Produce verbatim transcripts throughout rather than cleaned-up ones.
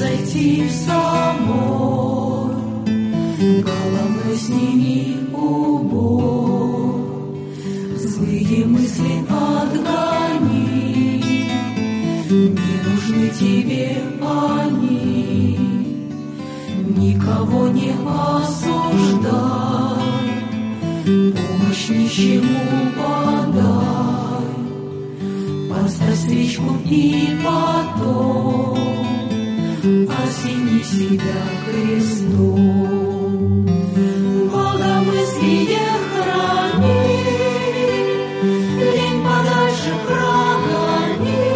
зайти в собор, головой сними убор, злые мысли отгони, не нужны тебе они, никого не осуждай, помощь нищему подай, поставь свечку и потом осени себя крестом. Богомыслие храни, лень подальше прогони,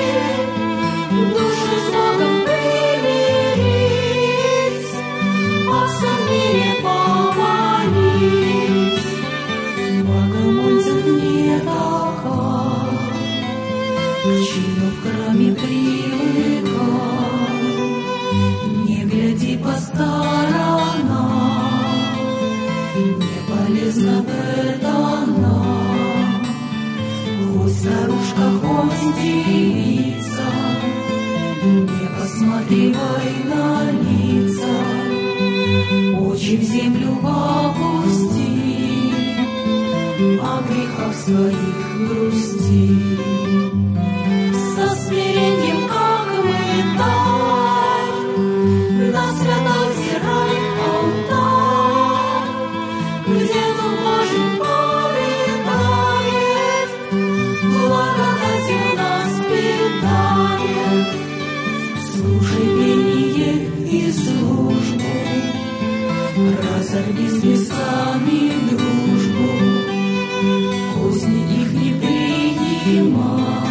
души с Богом примирись, а в сомнении помолись. Богомольцев не такая, к чину в храме привыкай, не гляди по сторонам, не полезно это нам. Хоть старушка, хоть девица, не посматривай на лица, очи в землю опусти, о грехах своих грусти. Со смирением, как мытарь, на свято взирай алтарь, где Дух Божий обитает, благодатью нас питает. Слушай пение и службу, разорви с бесами дружбу, козни их не принимай.